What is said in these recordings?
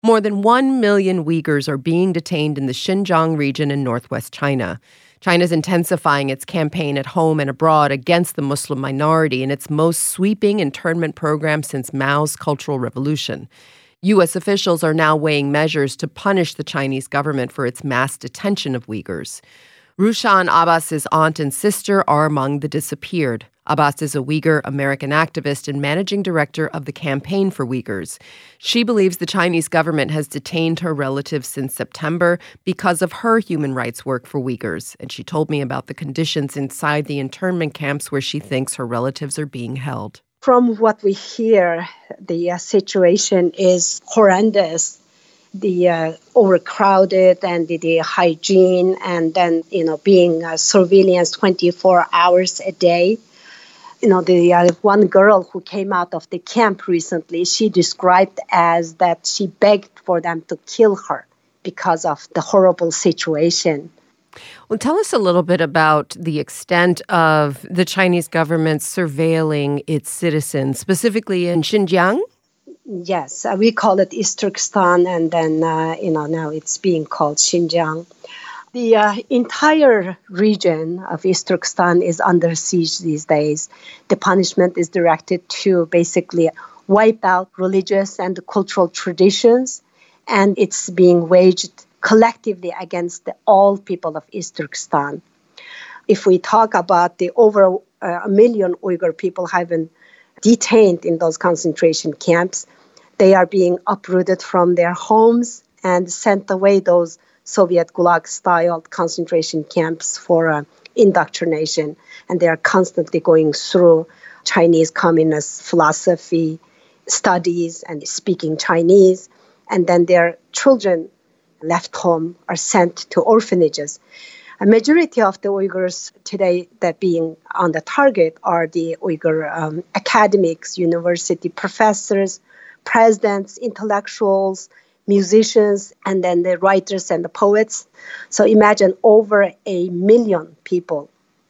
More than 1 million Uyghurs are being detained in the Xinjiang region in northwest China. China's intensifying its campaign at home and abroad against the Muslim minority in its most sweeping internment program since Mao's Cultural Revolution. U.S. officials are now weighing measures to punish the Chinese government for its mass detention of Uyghurs. Rushan Abbas's aunt and sister are among the disappeared. Abbas is a Uyghur American activist and managing director of the Campaign for Uyghurs. She believes the Chinese government has detained her relatives since September because of her human rights work for Uyghurs. And she told me about the conditions inside the internment camps where she thinks her relatives are being held. From what we hear, the situation is horrendous. The overcrowded and the hygiene, and then, being surveillance 24 hours a day. The one girl who came out of the camp recently, she described as that she begged for them to kill her because of the horrible situation. Well, tell us a little bit about the extent of the Chinese government surveilling its citizens, specifically in Xinjiang. Yes, we call it East Turkestan, and then, now it's being called Xinjiang. The entire region of East Turkestan is under siege these days. The punishment is directed to basically wipe out religious and cultural traditions, and it's being waged collectively against all people of East Turkestan. If we talk about the over 1 million Uyghur people have been detained in those concentration camps, they are being uprooted from their homes and sent away those Soviet Gulag-style concentration camps for indoctrination. And they are constantly going through Chinese Communist philosophy, studies, and speaking Chinese. And then their children left home are sent to orphanages. A majority of the Uyghurs today that being on the target are the Uyghur academics, university professors, presidents, intellectuals, musicians, and then the writers and the poets. So imagine over 1 million people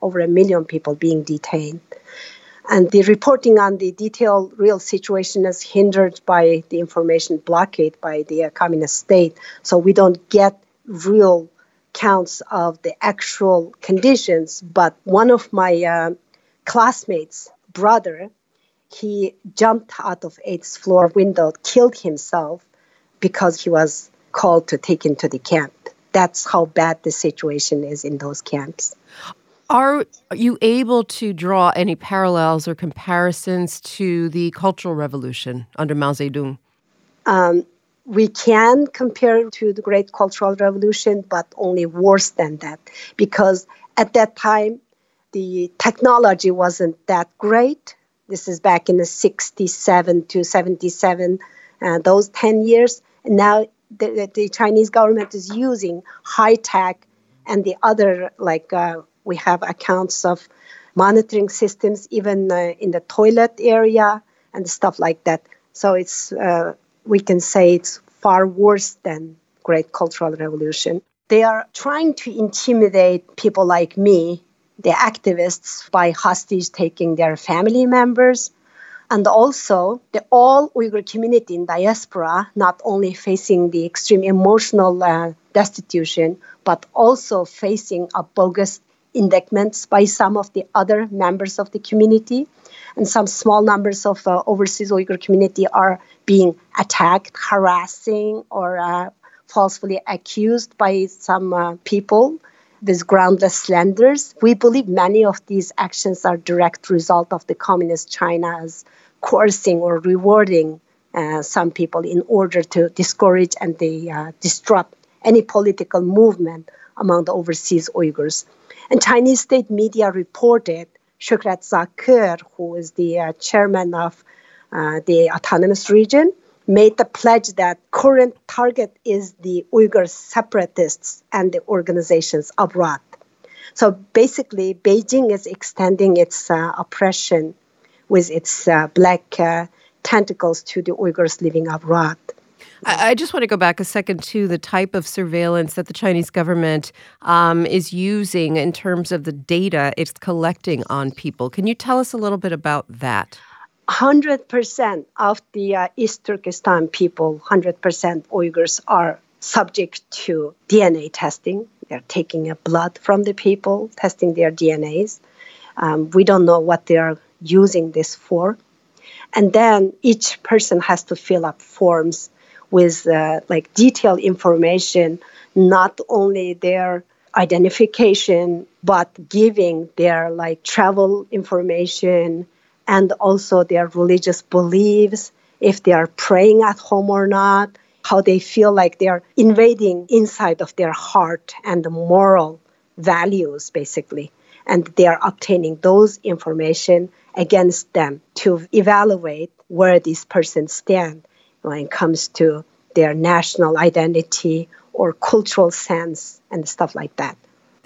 being detained. And the reporting on the detailed real situation is hindered by the information blockade by the communist state. So we don't get real counts of the actual conditions. But one of my classmates' brother, he jumped out of 8th floor window, killed himself because he was called to take into the camp. That's how bad the situation is in those camps. Are you able to draw any parallels or comparisons to the Cultural Revolution under Mao Zedong? We can compare to the Great Cultural Revolution, but only worse than that. Because at that time, the technology wasn't that great. This is back in the 67 to 77, those 10 years. And now the Chinese government is using high tech and the other, we have accounts of monitoring systems, even in the toilet area and stuff like that. So it's we can say it's far worse than Great Cultural Revolution. They are trying to intimidate people like me, the activists, by hostage taking their family members. And also, the all Uyghur community in diaspora, not only facing the extreme emotional destitution, but also facing a bogus indictments by some of the other members of the community. And some small numbers of overseas Uyghur community are being attacked, harassing, or falsely accused by some people, these groundless slanders. We believe many of these actions are direct result of the communist China's coercing or rewarding some people in order to discourage and disrupt any political movement among the overseas Uyghurs. And Chinese state media reported Shukrat Zakir, who is the chairman of the autonomous region, made the pledge that current target is the Uyghur separatists and the organizations abroad. So basically, Beijing is extending its oppression with its black tentacles to the Uyghurs living abroad. I just want to go back a second to the type of surveillance that the Chinese government is using in terms of the data it's collecting on people. Can you tell us a little bit about that? 100% of the East Turkestan people, 100% Uyghurs, are subject to DNA testing. They're taking a blood from the people, testing their DNAs. We don't know what they are using this for. And then each person has to fill up forms with detailed information, not only their identification, but giving their travel information and also their religious beliefs, if they are praying at home or not, how they feel like they are invading inside of their heart and the moral values, basically. And they are obtaining those information against them to evaluate where these persons stand when it comes to their national identity or cultural sense and stuff like that. The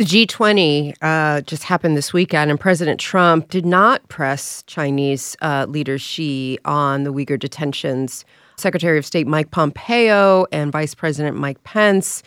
G20 just happened this weekend, and President Trump did not press Chinese leader Xi on the Uyghur detentions. Secretary of State Mike Pompeo and Vice President Mike Pence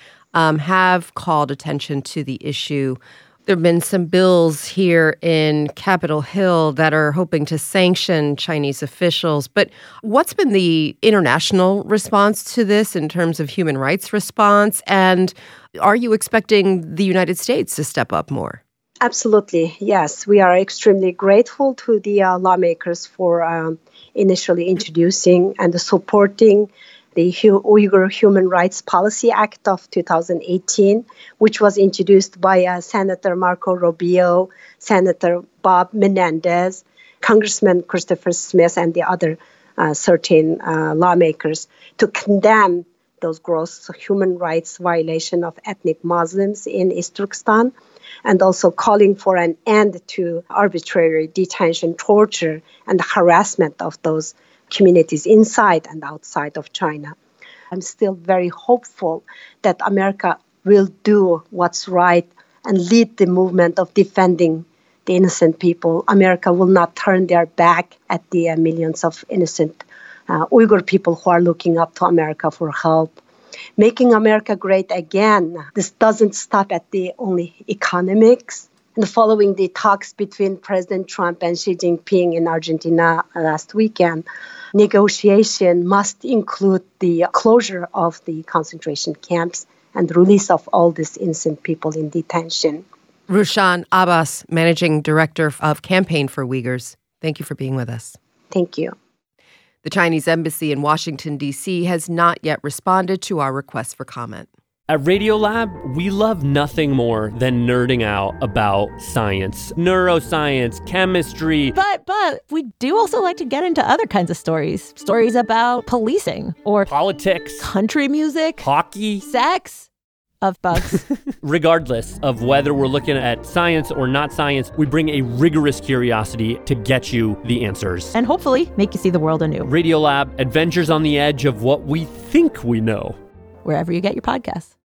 have called attention to the issue. There have been some bills here in Capitol Hill that are hoping to sanction Chinese officials. But what's been the international response to this in terms of human rights response? And are you expecting the United States to step up more? Absolutely, yes. We are extremely grateful to the lawmakers for initially introducing and supporting the Uyghur Human Rights Policy Act of 2018, which was introduced by Senator Marco Rubio, Senator Bob Menendez, Congressman Christopher Smith, and the other certain lawmakers to condemn those gross human rights violation of ethnic Muslims in East Turkestan, and also calling for an end to arbitrary detention, torture, and harassment of those communities inside and outside of China. I'm still very hopeful that America will do what's right and lead the movement of defending the innocent people. America will not turn their back at the millions of innocent Uyghur people who are looking up to America for help. Making America great again. This doesn't stop at the only economics. And following the talks between President Trump and Xi Jinping in Argentina last weekend, negotiation must include the closure of the concentration camps and the release of all these innocent people in detention. Rushan Abbas, Managing Director of Campaign for Uyghurs. Thank you for being with us. Thank you. The Chinese embassy in Washington, D.C. has not yet responded to our request for comment. At Radiolab, we love nothing more than nerding out about science, neuroscience, chemistry. But we do also like to get into other kinds of stories. Stories about policing or politics, country music, hockey, sex, of bugs. Regardless of whether we're looking at science or not science, we bring a rigorous curiosity to get you the answers. And hopefully make you see the world anew. Radiolab, adventures on the edge of what we think we know. Wherever you get your podcasts.